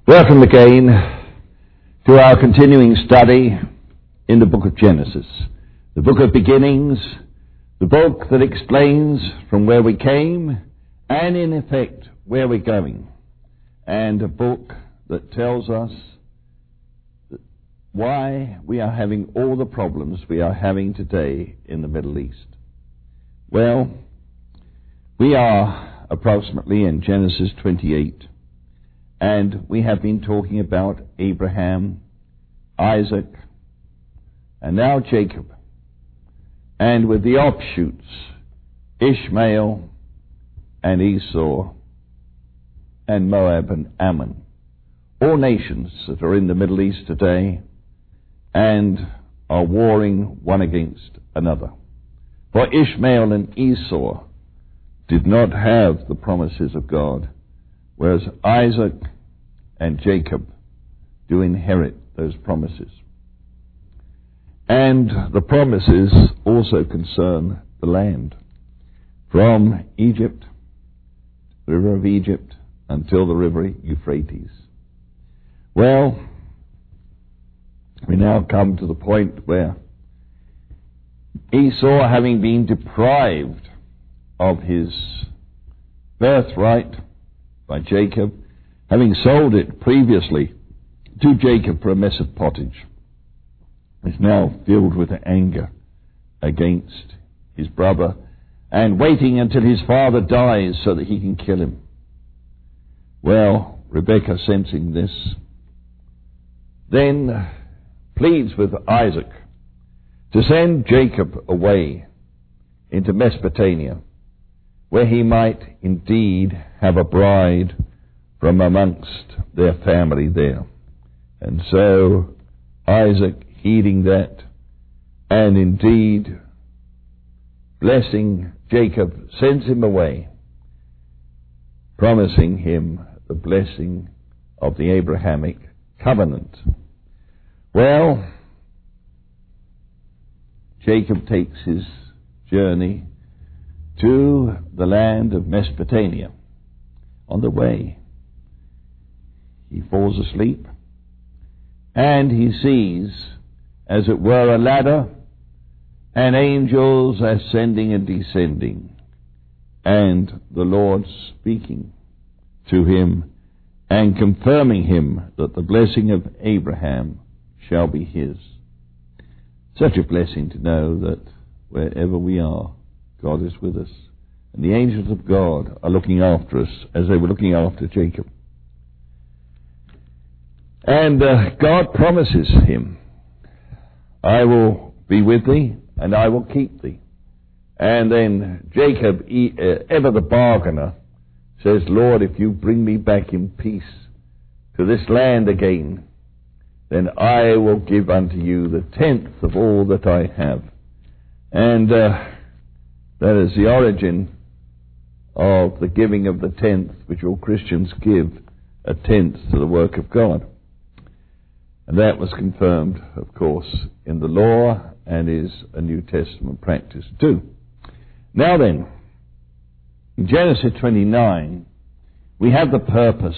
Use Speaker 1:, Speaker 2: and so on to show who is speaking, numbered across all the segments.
Speaker 1: Welcome again to our continuing study in the book of Genesis, the book of beginnings, the book that explains from where we came and in effect where we're going, and a book that tells us why we are having all the problems we are having today in the Middle East. Well, we are approximately in Genesis 28. And we have been talking about Abraham, Isaac, and now Jacob. And with the offshoots, Ishmael and Esau and Moab and Ammon. All nations that are in the Middle East today and are warring one against another. For Ishmael and Esau did not have the promises of God, whereas Isaac and Jacob do inherit those promises. And the promises also concern the land, from Egypt, the river of Egypt, until the river Euphrates. Well, we now come to the point where Esau, having been deprived of his birthright by Jacob, having sold it previously to Jacob for a mess of pottage, is now filled with anger against his brother and waiting until his father dies so that he can kill him. Well, Rebekah, sensing this, then pleads with Isaac to send Jacob away into Mesopotamia, where he might indeed have a bride from amongst their family there. And so Isaac, heeding that, and indeed blessing Jacob, sends him away, promising him the blessing of the Abrahamic covenant. Well, Jacob takes his journey to the land of Mesopotamia. On the way, he falls asleep, and he sees, as it were, a ladder, and angels ascending and descending, and the Lord speaking to him and confirming him that the blessing of Abraham shall be his. Such a blessing to know that wherever we are, God is with us. And the angels of God are looking after us as they were looking after Jacob. And God promises him, I will be with thee and I will keep thee. And then Jacob, ever the bargainer, says, Lord, if you bring me back in peace to this land again, then I will give unto you the 10th of all that I have. And that is the origin of the giving of the 10th, which all Christians give, a 10th to the work of God. And that was confirmed, of course, in the law and is a New Testament practice too. Now then, in Genesis 29, we have the purpose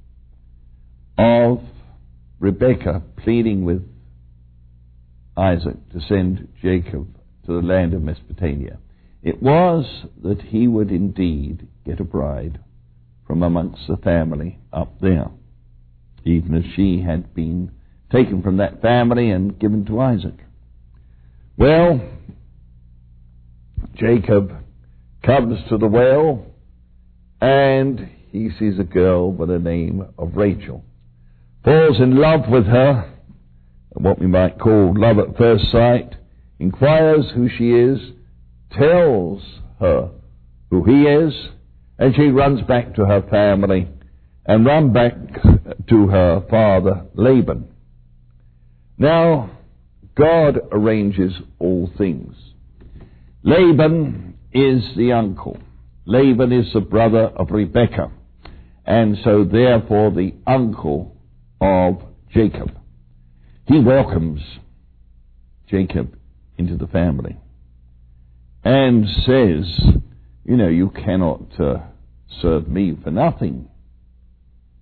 Speaker 1: of Rebekah pleading with Isaac to send Jacob to the land of Mesopotamia. It was that he would indeed get a bride from amongst the family up there, even as she had been taken from that family and given to Isaac. Well, Jacob comes to the well, and he sees a girl by the name of Rachel, falls in love with her, what we might call love at first sight, inquires who she is, tells her who he is, and she runs back to her family and runs back to her father Laban. Now, God arranges all things. Laban is the uncle. Laban is the brother of Rebekah, and so therefore the uncle of Jacob. He welcomes Jacob into the family and says, you cannot serve me for nothing.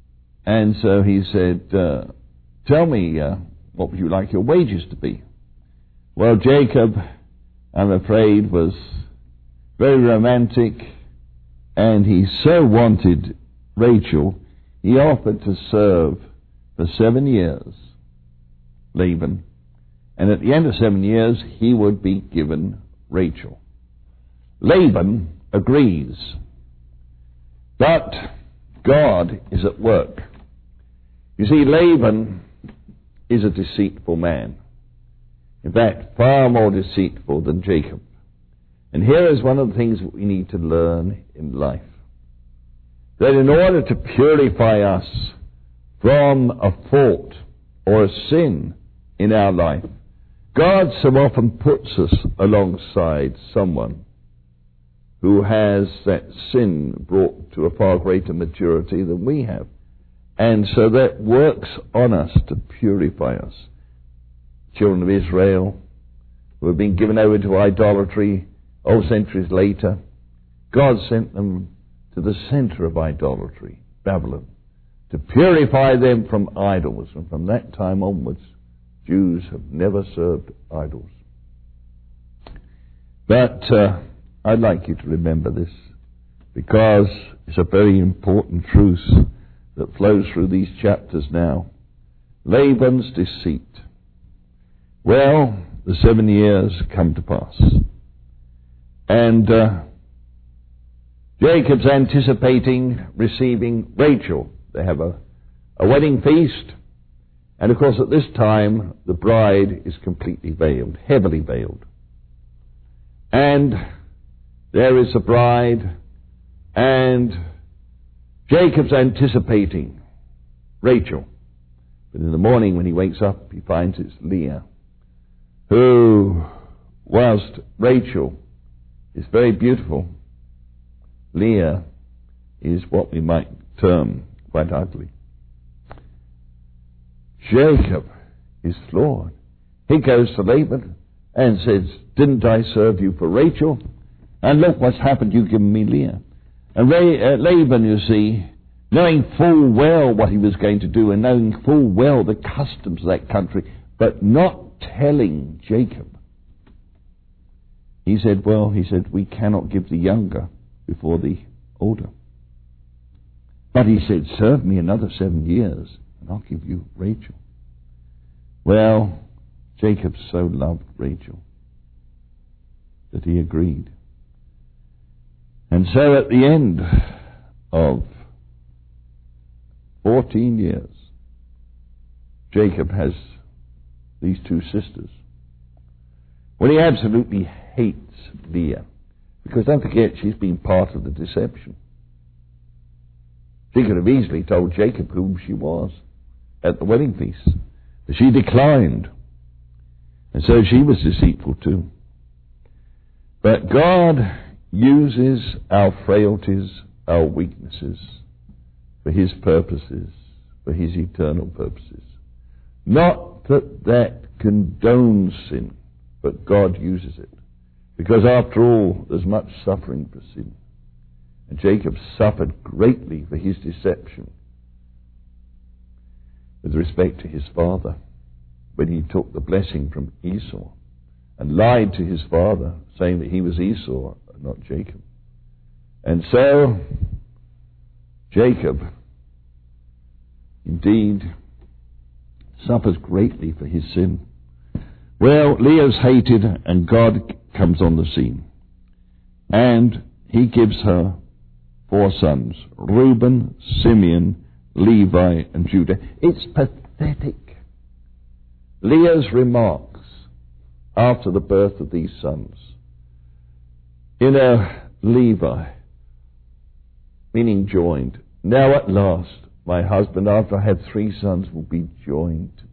Speaker 1: And so he said, tell me, what would you like your wages to be? Well, Jacob, I'm afraid, was very romantic, and he so wanted Rachel, he offered to serve for 7 years Laban, and at the end of 7 years he would be given Rachel. Laban agrees, but God is at work. You see, Laban is a deceitful man. In fact, far more deceitful than Jacob. And here is one of the things that we need to learn in life. That in order to purify us from a fault or a sin in our life, God so often puts us alongside someone who has that sin brought to a far greater maturity than we have. And so that works on us to purify us. Children of Israel who have been given over to idolatry centuries later, God sent them to the center of idolatry, Babylon, to purify them from idols. And from that time onwards, Jews have never served idols. But I'd like you to remember this, because it's a very important truth that flows through these chapters now. Laban's deceit. Well, the 7 years come to pass. And Jacob's anticipating receiving Rachel. They have a wedding feast. And of course at this time the bride is completely veiled, heavily veiled. And there is the bride, and Jacob's anticipating Rachel. But in the morning when he wakes up, he finds it's Leah, who, whilst Rachel is very beautiful, Leah is what we might term quite ugly. Jacob is flawed. He goes to Laban and says, didn't I serve you for Rachel? And look what's happened, you've given me Leah. And Laban, you see, knowing full well what he was going to do and knowing full well the customs of that country, but not telling Jacob. He said, we cannot give the younger before the older. But he said, serve me another 7 years and I'll give you Rachel. Well, Jacob so loved Rachel that he agreed. And so at the end of 14 years, Jacob has these two sisters. Well, he absolutely hates Leah, because don't forget, she's been part of the deception. She could have easily told Jacob who she was at the wedding feast, but she declined. And so she was deceitful too. But God uses our frailties, our weaknesses, for His purposes, for His eternal purposes. Not that condones sin, but God uses it. Because after all, there's much suffering for sin. And Jacob suffered greatly for his deception with respect to his father, when he took the blessing from Esau and lied to his father, saying that he was Esau and not Jacob. And so Jacob indeed suffers greatly for his sin. Well, Leah's hated, and God comes on the scene. And He gives her 4 sons, Reuben, Simeon, Levi, and Judah. It's pathetic. Leah's remarks after the birth of these sons. Levi, meaning joined. Now at last, my husband, after I had 3 sons, will be joined to me.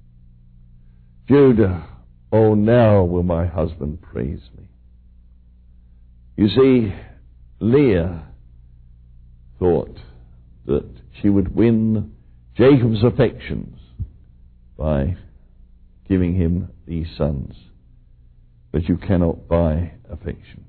Speaker 1: Judah, oh, now will my husband praise me. You see, Leah thought that she would win Jacob's affections by giving him these sons. But you cannot buy affection.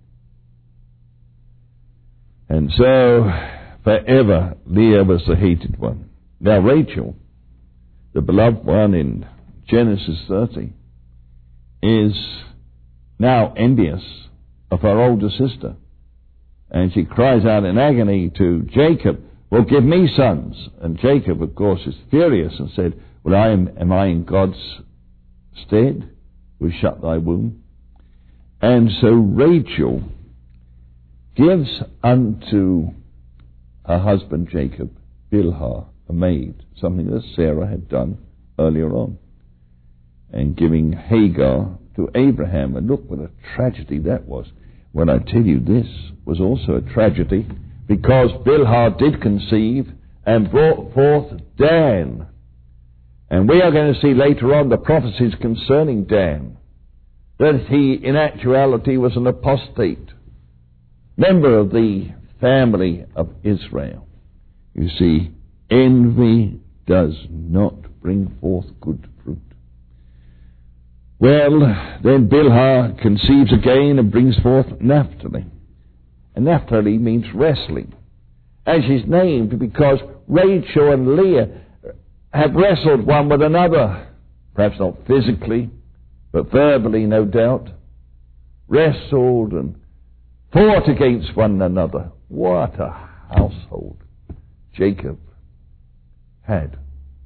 Speaker 1: And so, forever, Leah was the hated one. Now Rachel, the beloved one in Genesis 30, is now envious of her older sister. And she cries out in agony to Jacob, well, give me sons. And Jacob, of course, is furious and said, well, am I in God's stead? Who shut thy womb? And so Rachel gives unto her husband Jacob Bilhah, a maid, something that Sarah had done earlier on, and giving Hagar to Abraham. And look what a tragedy that was. When I tell you this was also a tragedy, because Bilhah did conceive and brought forth Dan. And we are going to see later on the prophecies concerning Dan, that he in actuality was an apostate, member of the family of Israel. You see, envy does not bring forth good fruit. Well, then Bilhah conceives again and brings forth Naphtali. And Naphtali means wrestling. And she's named because Rachel and Leah have wrestled one with another. Perhaps not physically, but verbally, no doubt. Wrestled and fought against one another. What a household Jacob had.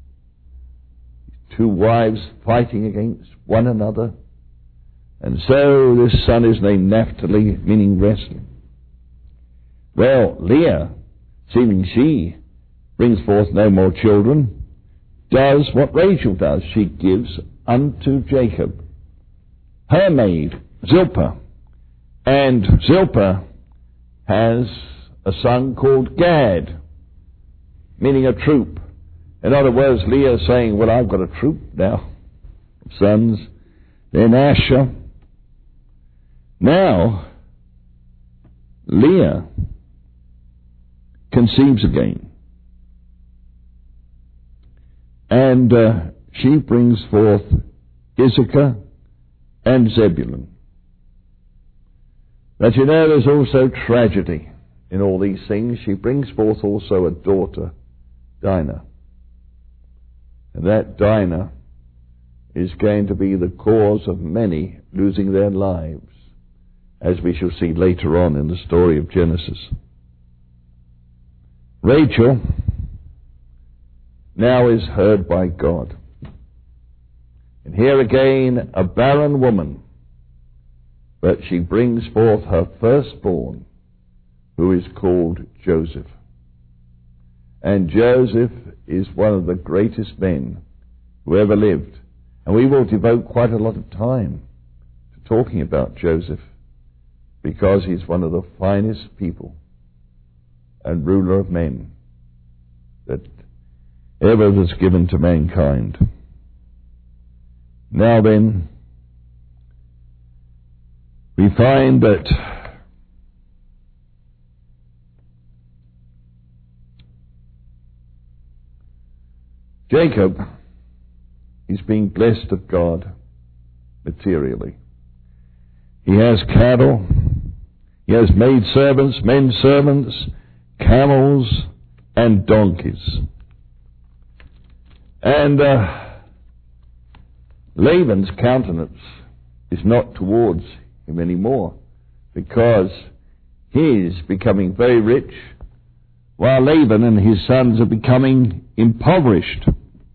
Speaker 1: Two wives fighting against one another. And so this son is named Naphtali, meaning wrestling. Well, Leah, seeing she brings forth no more children, does what Rachel does. She gives unto Jacob her maid, Zilpah. And Zilpah has a son called Gad, meaning a troop. In other words, Leah is saying, well, I've got a troop now of sons. Then Asher. Now, Leah conceives again. And she brings forth Issachar and Zebulun. But you know, there's also tragedy in all these things. She brings forth also a daughter, Dinah. And that Dinah is going to be the cause of many losing their lives, as we shall see later on in the story of Genesis. Rachel now is heard by God. And here again, a barren woman, but she brings forth her firstborn, who is called Joseph. And Joseph is one of the greatest men who ever lived. And we will devote quite a lot of time to talking about Joseph, because he's one of the finest people and ruler of men that ever was given to mankind. Now then, we find that Jacob is being blessed of God materially. He has cattle, he has maid servants, men servants, camels, and donkeys. And Laban's countenance is not towards him anymore, because he is becoming very rich, while Laban and his sons are becoming impoverished.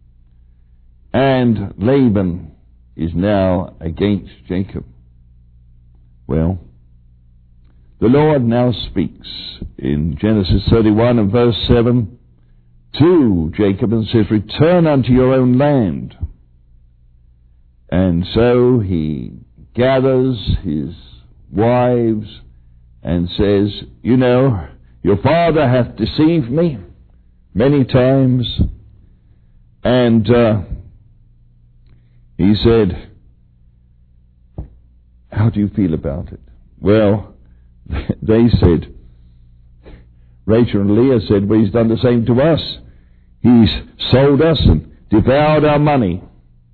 Speaker 1: And Laban is now against Jacob. Well, the Lord now speaks in Genesis 31 and verse 7 to Jacob and says, return unto your own land. And so he gathers his wives and says, you know, your father hath deceived me many times. And he said, how do you feel about it? Well, they said, Rachel and Leah said, well, he's done the same to us. He's sold us and devoured our money.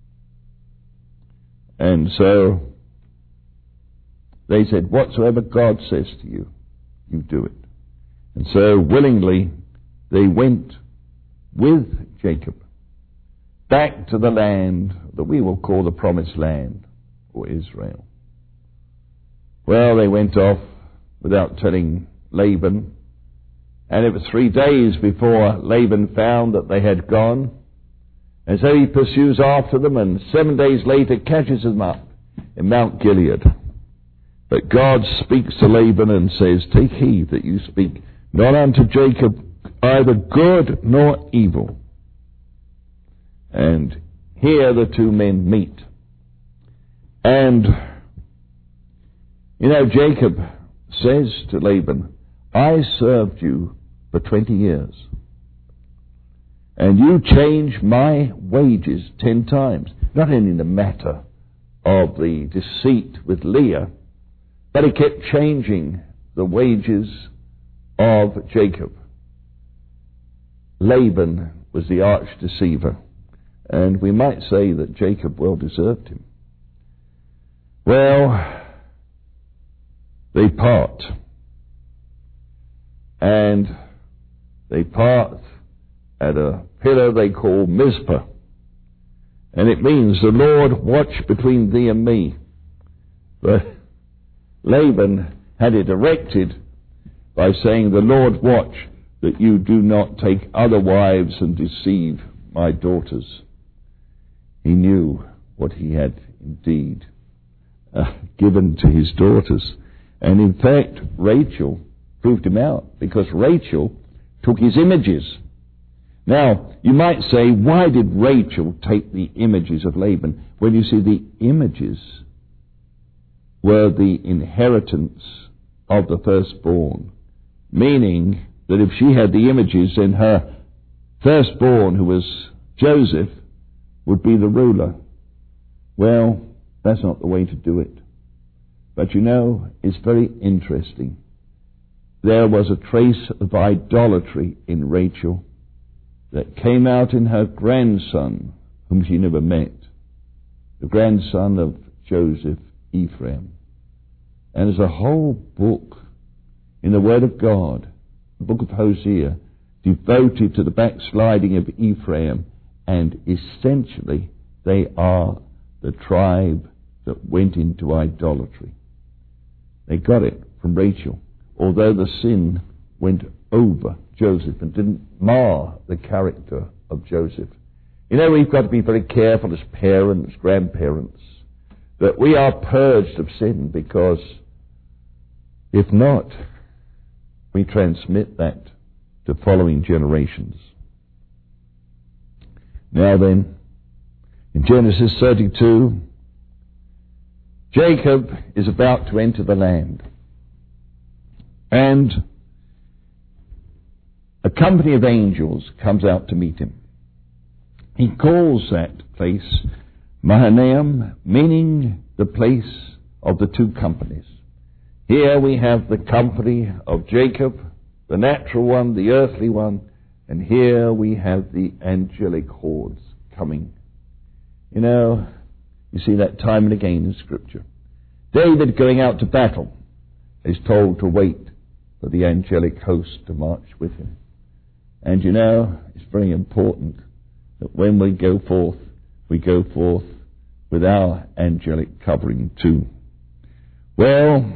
Speaker 1: And so they said, whatsoever God says to you, you do it. And so willingly they went with Jacob back to the land that we will call the Promised Land, or Israel. Well, they went off without telling Laban, and it was 3 days before Laban found that they had gone, and so he pursues after them, and 7 days later catches them up in Mount Gilead. But God speaks to Laban and says, "Take heed that you speak not unto Jacob either good nor evil." And here the two men meet. And, Jacob says to Laban, "I served you for 20 years. And you changed my wages 10 times. Not only in the matter of the deceit with Leah, but he kept changing the wages of Jacob. Laban was the arch deceiver, and we might say that Jacob well deserved him. Well, they part. And they part at a pillar they call Mizpah. And it means, "The Lord watch between thee and me." But Laban had it erected by saying, "The Lord watch that you do not take other wives and deceive my daughters." He knew what he had indeed given to his daughters. And in fact, Rachel proved him out, because Rachel took his images. Now, you might say, why did Rachel take the images of Laban? Well, you see, the images were the inheritance of the firstborn, meaning that if she had the images, then her firstborn, who was Joseph, would be the ruler. Well, that's not the way to do it. But it's very interesting. There was a trace of idolatry in Rachel that came out in her grandson, whom she never met, the grandson of Joseph, Ephraim. And there's a whole book in the Word of God, the book of Hosea, devoted to the backsliding of Ephraim, and essentially they are the tribe that went into idolatry. They got it from Rachel, although the sin went over Joseph and didn't mar the character of Joseph. We've got to be very careful as parents, grandparents, that we are purged of sin, because if not, we transmit that to following generations. Now then, in Genesis 32, Jacob is about to enter the land, and a company of angels comes out to meet him. He calls that place Mahanaim, meaning the place of the two companies. Here we have the company of Jacob, the natural one, the earthly one, and here we have the angelic hordes coming. You see that time and again in Scripture. David, going out to battle, is told to wait for the angelic host to march with him. And it's very important that when we go forth with our angelic covering too. Well,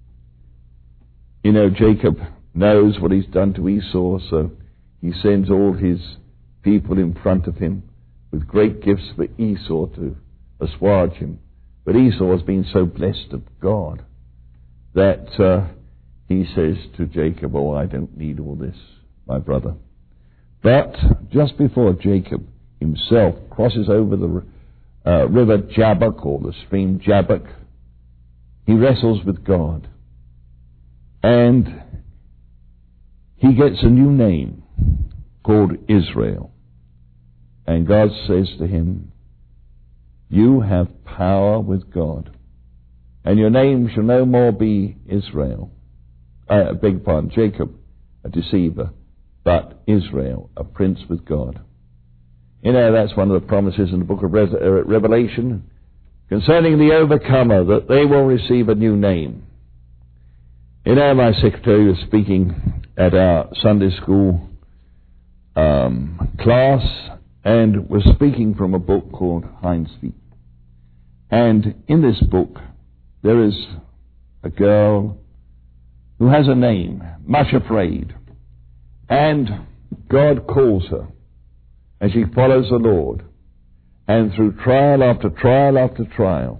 Speaker 1: Jacob knows what he's done to Esau, so he sends all his people in front of him with great gifts for Esau to assuage him. But Esau has been so blessed of God that he says to Jacob, "Oh, I don't need all this, my brother." But just before Jacob himself crosses over the river Jabbok, or the stream Jabbok, he wrestles with God. And he gets a new name called Israel. And God says to him, "You have power with God, and your name shall no more be Israel." Jacob, a deceiver, but Israel, a prince with God. That's one of the promises in the book of Revelation concerning the overcomer, that they will receive a new name. My secretary was speaking at our Sunday school class and was speaking from a book called Hind's Feet. And in this book, there is a girl who has a name, Much Afraid. And God calls her as she follows the Lord. And through trial after trial after trial,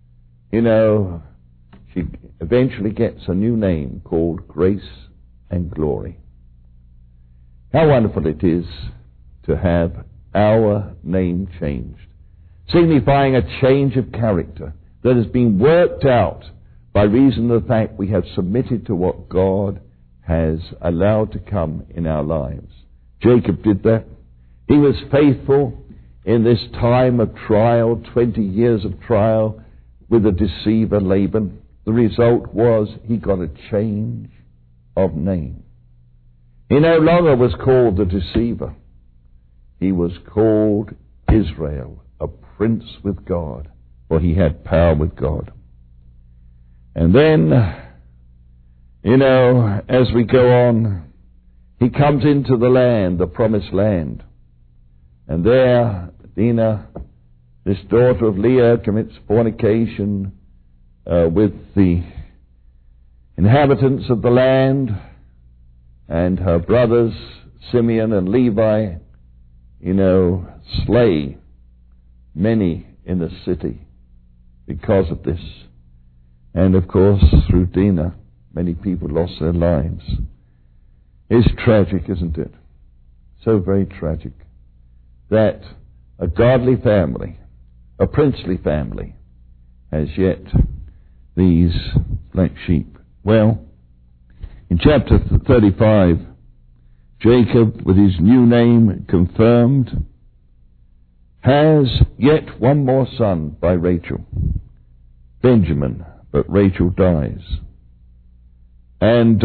Speaker 1: she eventually gets a new name called Grace and Glory. How wonderful it is to have our name changed, signifying a change of character that has been worked out by reason of the fact we have submitted to what God has allowed to come in our lives. Jacob did that. He was faithful in this time of trial, 20 years of trial with the deceiver Laban. The result was he got a change of name. He no longer was called the deceiver. He was called Israel, a prince with God, for he had power with God. And then, as we go on, he comes into the land, the promised land. And there, Dinah, this daughter of Leah, commits fornication with the inhabitants of the land, and her brothers, Simeon and Levi, slay many in the city because of this. And of course, through Dinah, many people lost their lives. It's tragic, isn't it? So very tragic that a godly family, a princely family, has yet these black sheep. Well, in chapter 35, Jacob, with his new name confirmed, has yet one more son by Rachel, Benjamin, but Rachel dies. And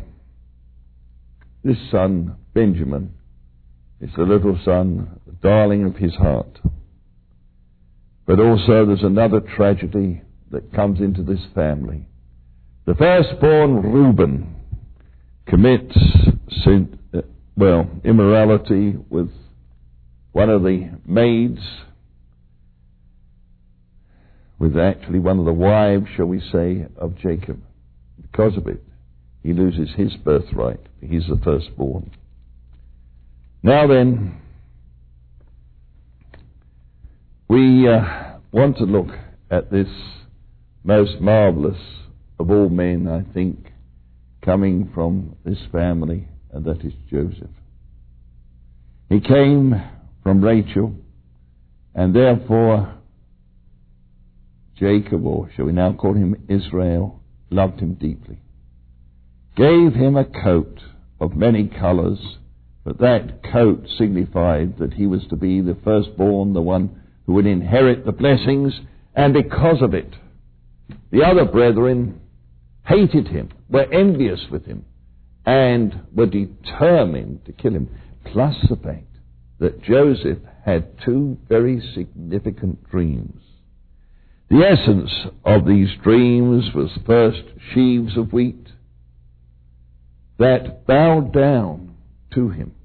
Speaker 1: this son, Benjamin, is the little son, the darling of his heart. But also there's another tragedy that comes into this family. The firstborn, Reuben, commits immorality with one of the maids, with actually one of the wives, shall we say, of Jacob. Because of it, he loses his birthright. He's the firstborn. Now then, we want to look at this most marvelous of all men, I think, coming from this family, and that is Joseph. He came from Rachel, and therefore Jacob, or shall we now call him Israel, loved him deeply. Gave him a coat of many colours, but that coat signified that he was to be the firstborn, the one who would inherit the blessings, and because of it, the other brethren hated him, were envious with him, and were determined to kill him. Plus the fact that Joseph had two very significant dreams. The essence of these dreams was first sheaves of wheat that bowed down to him.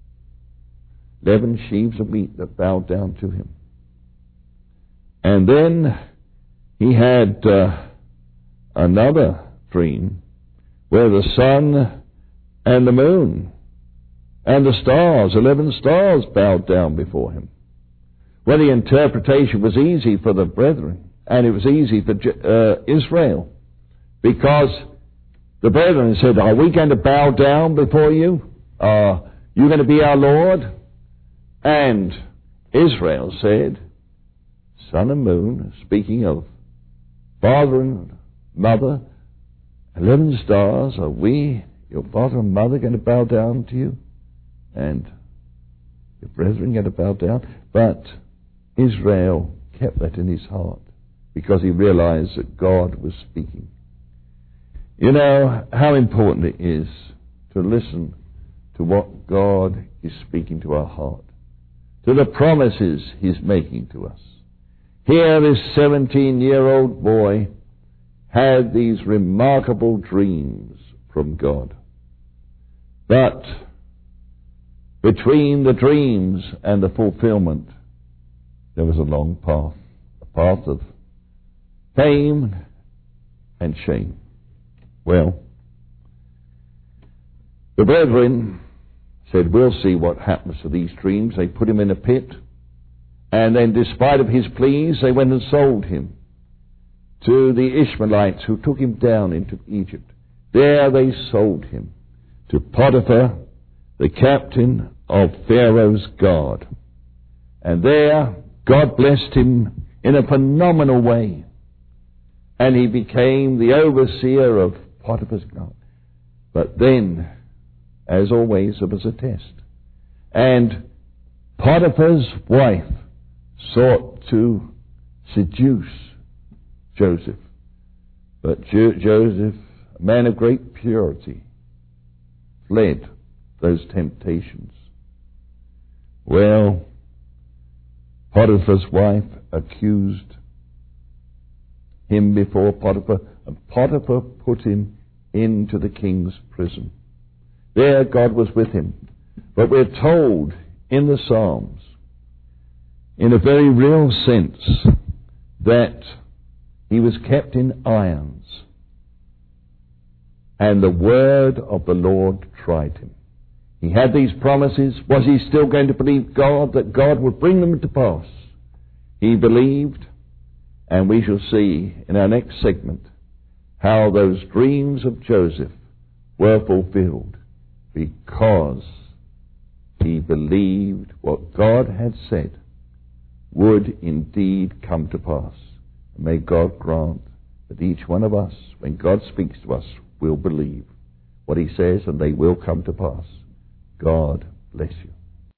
Speaker 1: 11 sheaves of wheat that bowed down to him. And then he had another dream where the sun and the moon and the stars, 11 stars, bowed down before him. Well, the interpretation was easy for the brethren, and it was easy for Israel, because the brethren said, are we going to bow down before you? Are you going to be our Lord? And Israel said, sun and moon, speaking of father and mother, 11 stars, are we, your father and mother, going to bow down to you? And your brethren going to bow down? But Israel kept that in his heart, because he realized that God was speaking. You know how important it is to listen to what God is speaking to our heart, to the promises he's making to us. Here, this 17-year-old boy had these remarkable dreams from God. But between the dreams and the fulfillment, there was a long path, a path of fame and shame. Well, the brethren said, we'll see what happens to these dreams. They put him in a pit, and then despite of his pleas, they went and sold him to the Ishmaelites who took him down into Egypt. There they sold him to Potiphar, the captain of Pharaoh's guard. And there God blessed him in a phenomenal way. And he became the overseer of Potiphar's guard. But then, as always, there was a test. And Potiphar's wife sought to seduce Joseph. But Joseph, a man of great purity, fled those temptations. Well, Potiphar's wife accused him before Potiphar, and Potiphar put him into the king's prison. There God was with him. But we're told in the Psalms, in a very real sense, that he was kept in irons, and the word of the Lord tried him. He had these promises. Was he still going to believe God, that God would bring them to pass? He believed, and we shall see in our next segment how those dreams of Joseph were fulfilled because he believed what God had said would indeed come to pass. May God grant that each one of us, when God speaks to us, will believe what he says, and they will come to pass. God bless you.